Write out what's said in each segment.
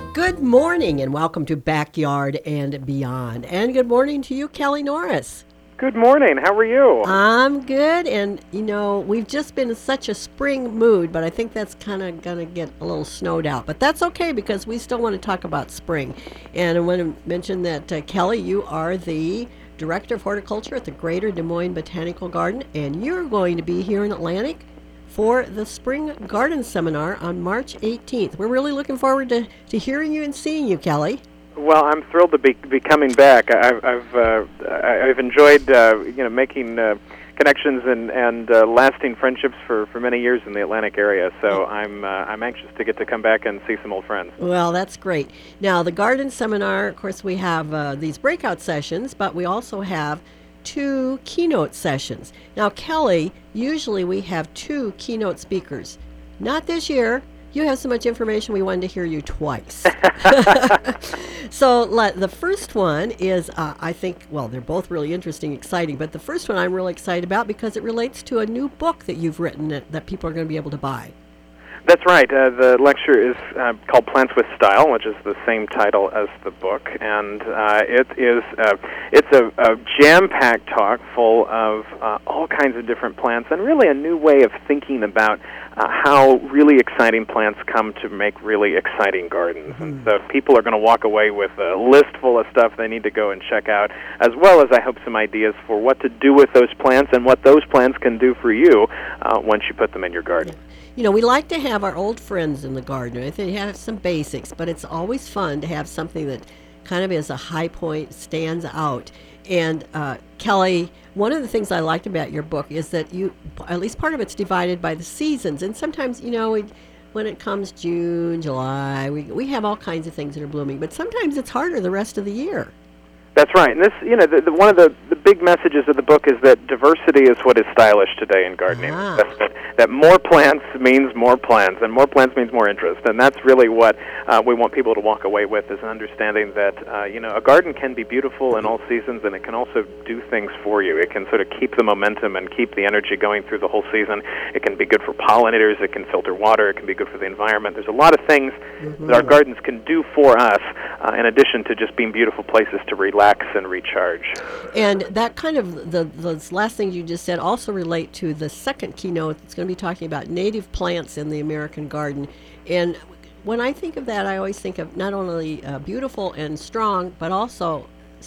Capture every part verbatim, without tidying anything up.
Good morning and welcome to Backyard and Beyond. And good morning to you, Kelly Norris. Good morning. How are you? I'm good, and you know, we've just been in such a spring mood, but I think that's kind of going to get a little snowed out. But that's okay because we still want to talk about spring. And I want to mention that, uh, Kelly, you are the Director of Horticulture at the Greater Des Moines Botanical Garden, and you're going to be here in Atlantic for the Spring Garden Seminar on March eighteenth. We're really looking forward to, to hearing you and seeing you, Kelly. Well, I'm thrilled to be, be coming back. I've I've, uh, I've enjoyed uh, you know making uh, connections and and uh, lasting friendships for, for many years in the Atlantic area. So I'm uh, I'm anxious to get to come back and see some old friends. Well, that's great. Now, the Garden Seminar, of course, we have uh, these breakout sessions, but we also have two keynote sessions. Now, Kelly, usually we have two keynote speakers. Not this year. You have so much information, we wanted to hear you twice. So let, the first one is, uh, I think, well, they're both really interesting, exciting, but the first one I'm really excited about because it relates to a new book that you've written that, that people are going to be able to buy. That's right. Uh, the lecture is uh, called Plants with Style, which is the same title as the book, and uh, it is uh, it's a, a jam-packed talk full of uh, all kinds of different plants, and really a new way of thinking about uh, how really exciting plants come to make really exciting gardens. Mm-hmm. And so people are going to walk away with a list full of stuff they need to go and check out, as well as, I hope, some ideas for what to do with those plants and what those plants can do for you uh, once you put them in your garden. Yeah. You know, we like to have our old friends in the garden. I think they have some basics, but it's always fun to have something that kind of is a high point, stands out. And uh, Kelly, one of the things I liked about your book is that you, at least part of it's divided by the seasons. And sometimes, you know, we, when it comes June, July, we we have all kinds of things that are blooming. But sometimes it's harder the rest of the year. That's right, and this, you know, the, the, one of the, the big messages of the book is that diversity is what is stylish today in gardening. Ah. That, that more plants means more plants, and more plants means more interest, and that's really what uh, we want people to walk away with, is an understanding that, uh, you know, a garden can be beautiful in all seasons, and it can also do things for you. It can sort of keep the momentum and keep the energy going through the whole season. It can be good for pollinators. It can filter water. It can be good for the environment. There's a lot of things mm-hmm. that our gardens can do for us, uh, in addition to just being beautiful places to relax and recharge. And that kind of, the those last things you just said also relate to the second keynote that's going to be talking about native plants in the American garden. And when I think of that, I always think of not only uh, beautiful and strong, but also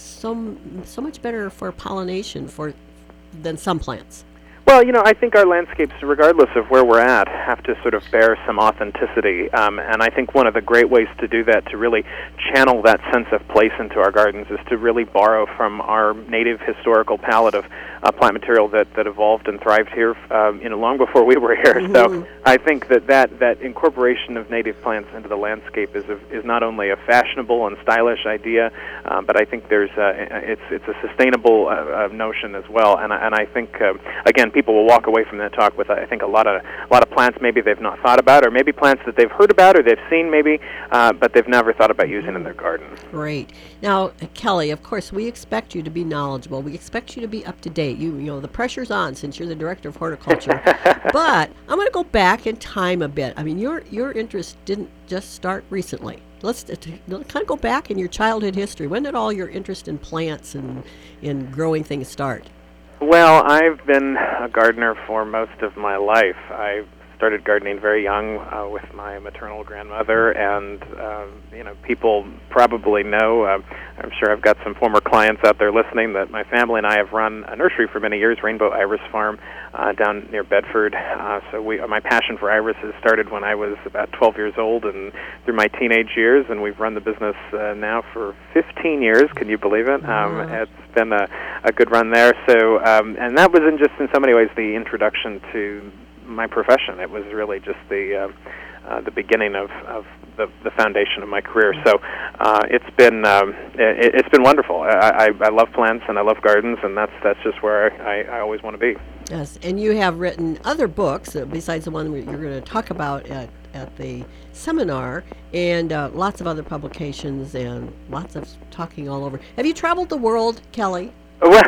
so, so much better for pollination for than some plants. Well, you know, I think our landscapes, regardless of where we're at, have to sort of bear some authenticity. Um, and I think one of the great ways to do that, to really channel that sense of place into our gardens, is to really borrow from our native historical palette of uh, plant material that, that evolved and thrived here, um, you know, long before we were here. Mm-hmm. So I think that, that that incorporation of native plants into the landscape is a, is not only a fashionable and stylish idea, uh, but I think there's a, it's it's a sustainable uh, uh, notion as well. And I, and I think uh, again, people will walk away from that talk with, I think, a lot of a lot of plants maybe they've not thought about, or maybe plants that they've heard about or they've seen maybe, uh, but they've never thought about using in their garden. Great. Now, Kelly, of course, we expect you to be knowledgeable. We expect you to be up to date. You, you know, the pressure's on since you're the director of horticulture. But I'm going to go back in time a bit. I mean, your your interest didn't just start recently. Let's uh, t- kind of go back in your childhood history. When did all your interest in plants and in growing things start? Well, I've been a gardener for most of my life. I started gardening very young uh, with my maternal grandmother, and um, you know, people probably know, uh, I'm sure I've got some former clients out there listening, that my family and I have run a nursery for many years, Rainbow Iris Farm, uh, down near Bedford. Uh, so we, uh, my passion for irises started when I was about twelve years old and through my teenage years, and we've run the business uh, now for fifteen years. Can you believe it? Um, it's been a, a good run there. So, um, and that was in just in so many ways the introduction to my profession. It was really just the uh, uh, the beginning of, of the, the foundation of my career. So uh, it's been um, it, it's been wonderful. I, I, I love plants and I love gardens, and that's that's just where I, I always want to be. Yes, and you have written other books uh, besides the one you're going to talk about at, at the seminar, and uh, lots of other publications and lots of talking all over. Have you traveled the world, Kelly? Well,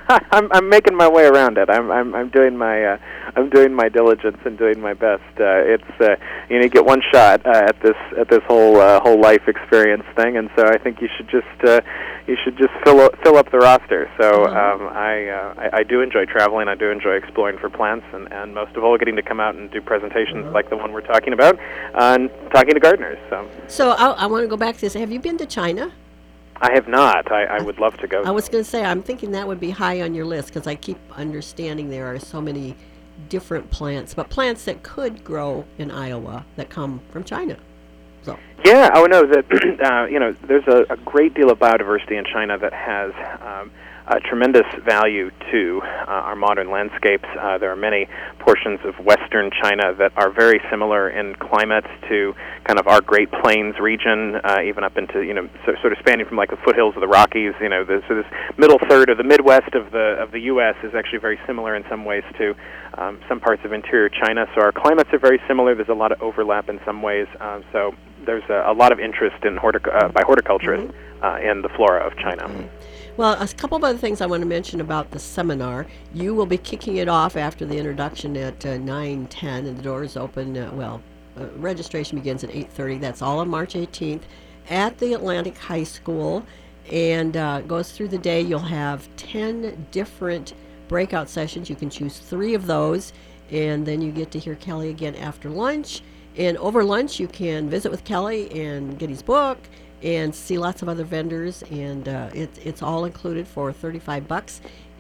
I'm I'm making my way around it. I'm I'm I'm doing my uh, I'm doing my diligence and doing my best. Uh, it's uh, you know you get one shot uh, at this at this whole uh, whole life experience thing, and so I think you should just uh, you should just fill up, fill up the roster. So um, I, uh, I I do enjoy traveling. I do enjoy exploring for plants, and, and most of all, getting to come out and do presentations like the one we're talking about, uh, and talking to gardeners. So So I, I want to go back to this. Have you been to China? I have not. I, I would love to go. I was going to say, I'm thinking that would be high on your list because I keep understanding there are so many different plants, but plants that could grow in Iowa that come from China. So. Yeah. Oh no. That uh, you know, there's a, a great deal of biodiversity in China that has um, uh, tremendous value to uh, our modern landscapes. Uh, there are many portions of western China that are very similar in climate to kind of our Great Plains region, uh, even up into, you know, so, sort of spanning from like the foothills of the Rockies. You know, the, so this middle third of the Midwest of the of the U S is actually very similar in some ways to um, some parts of interior China. So our climates are very similar. There's a lot of overlap in some ways. Um, so there's a, a lot of interest in hortic- uh, by horticulturists mm-hmm. uh, in the flora of China. Okay. Well, a couple of other things I want to mention about the seminar. You will be kicking it off after the introduction at uh, nine ten, and the doors open, uh, well, uh, registration begins at eight thirty. That's all on March eighteenth at the Atlantic High School, and uh, goes through the day. You'll have ten different breakout sessions. You can choose three of those, and then you get to hear Kelly again after lunch. And over lunch, you can visit with Kelly and get his book and see lots of other vendors, and uh, it, it's all included for thirty-five bucks.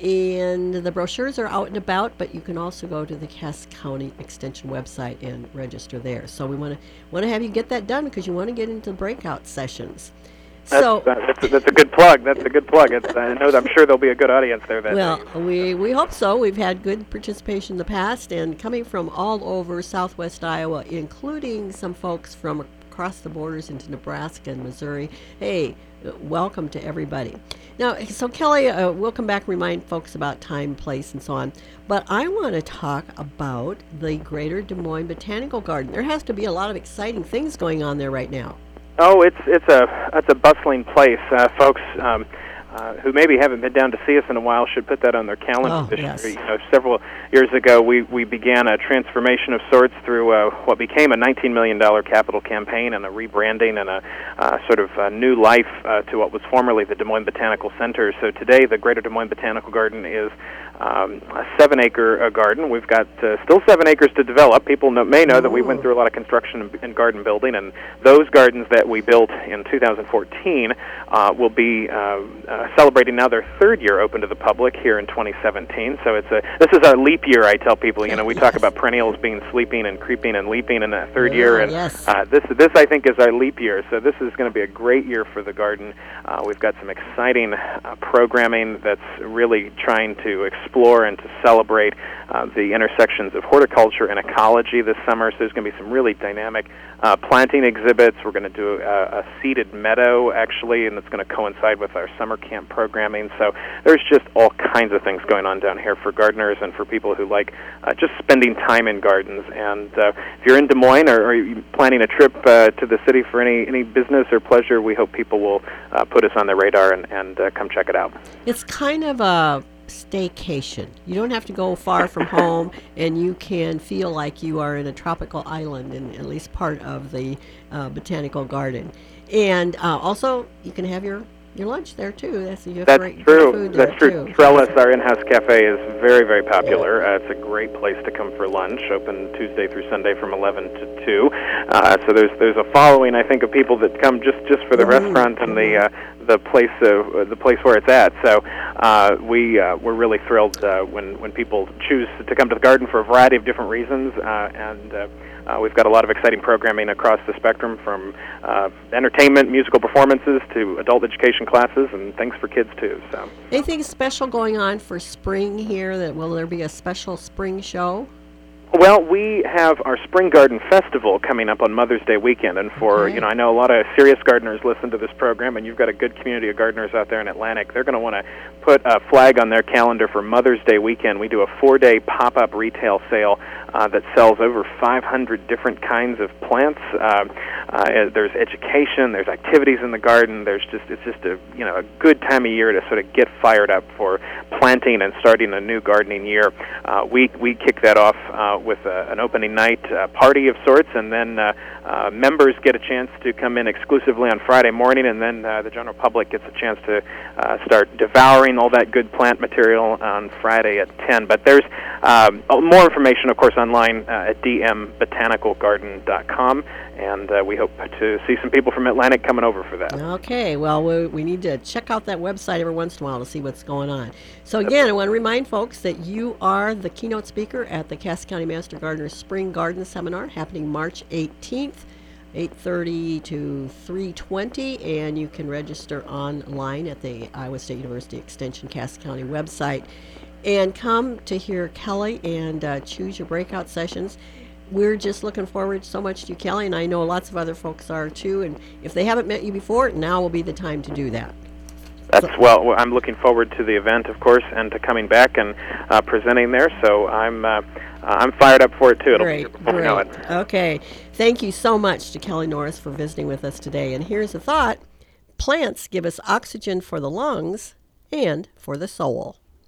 And the brochures are out and about, but you can also go to the Cass County Extension website and register there. So we want to want to have you get that done because you want to get into breakout sessions. That's, so uh, that's, a, that's a good plug. That's a good plug. It's, I know. I'm sure there'll be a good audience there. That well, day. we we hope so. We've had good participation in the past, and coming from all over Southwest Iowa, including some folks from across the borders into Nebraska and Missouri. Hey, welcome to everybody. Now, so Kelly, uh, we'll come back and remind folks about time, place, and so on. But I want to talk about the Greater Des Moines Botanical Garden. There has to be a lot of exciting things going on there right now. Oh, it's it's a it's a bustling place. Uh, folks um, uh, who maybe haven't been down to see us in a while should put that on their calendar. Oh, this yes. year. You know, several years ago, we, we began a transformation of sorts through uh, what became a nineteen million dollars capital campaign and a rebranding and a uh, sort of a new life uh, to what was formerly the Des Moines Botanical Center. So today, the Greater Des Moines Botanical Garden is um, a seven-acre uh, garden. We've got uh, still seven acres to develop. People know, may know that we went through a lot of construction and, and garden building, and those gardens that we built in two thousand fourteen uh, will be uh, uh, celebrating now their third year open to the public here in twenty seventeen. So it's a this is our leap year. I tell people, you know, we yes. talk about perennials being sleeping and creeping and leaping in that third yeah, year, and yes. uh, this this I think is our leap year. So this is going to be a great year for the garden. Uh, we've got some exciting uh, programming that's really trying to explore and to celebrate uh, the intersections of horticulture and ecology this summer. So there's going to be some really dynamic uh, planting exhibits. We're going to do a, a seeded meadow, actually, and it's going to coincide with our summer camp programming. So there's just all kinds of things going on down here for gardeners and for people who like uh, just spending time in gardens. And uh, if you're in Des Moines or, or you're planning a trip uh, to the city for any, any business or pleasure, we hope people will uh, put us on their radar and, and uh, come check it out. It's kind of a staycation. You don't have to go far from home, and you can feel like you are in a tropical island in at least part of the uh, botanical garden. And uh, also, you can have your, your lunch there too. That's, you have That's great, true. Food That's there true. Too. Trellis, our in-house cafe, is very, very popular. Uh, it's a great place to come for lunch. Open Tuesday through Sunday from eleven to two. Uh, so there's there's a following, I think, of people that come just, just for the Mm-hmm. restaurant and the uh, the place uh, the place where it's at. So uh, we uh, we're really thrilled uh, when when people choose to come to the garden for a variety of different reasons, uh, and uh, uh, we've got a lot of exciting programming across the spectrum, from uh, entertainment, musical performances, to adult education classes, and things for kids too. So Anything special going on for spring here? That will there be a special spring show? Well, we have our Spring Garden Festival coming up on Mother's Day weekend, and for, Okay. you know, I know a lot of serious gardeners listen to this program, and you've got a good community of gardeners out there in Atlantic. They're going to want to put a flag on their calendar for Mother's Day weekend. We do a four-day pop-up retail sale uh, that sells over five hundred different kinds of plants. Uh, uh, there's education, there's activities in the garden. There's just it's just a you know a good time of year to sort of get fired up for planting and starting a new gardening year. Uh, we we kick that off uh, with a, an opening night uh, party of sorts, and then uh, uh, members get a chance to come in exclusively on Friday morning, and then uh, the general public gets a chance to uh, start devouring all that good plant material on Friday at ten. But there's um, more information, of course, online uh, at d m botanical garden dot com, and uh, we hope to see some people from Atlantic coming over for that. Okay, well, we, we need to check out that website every once in a while to see what's going on. So again, I want to remind folks that you are the keynote speaker at the Cass County Master Gardener's Spring Garden Seminar happening March eighteenth, eight thirty to three twenty, and you can register online at the Iowa State University Extension Cass County website. And come to hear Kelly and uh, choose your breakout sessions. We're just looking forward so much to you, Kelly, and I know lots of other folks are too. And if they haven't met you before, now will be the time to do that. That's well. I'm looking forward to the event, of course, and to coming back and uh, presenting there. So I'm uh, I'm fired up for it too. It'll Great, be here before great. we know it. Okay, thank you so much to Kelly Norris for visiting with us today. And here's a thought: plants give us oxygen for the lungs and for the soul.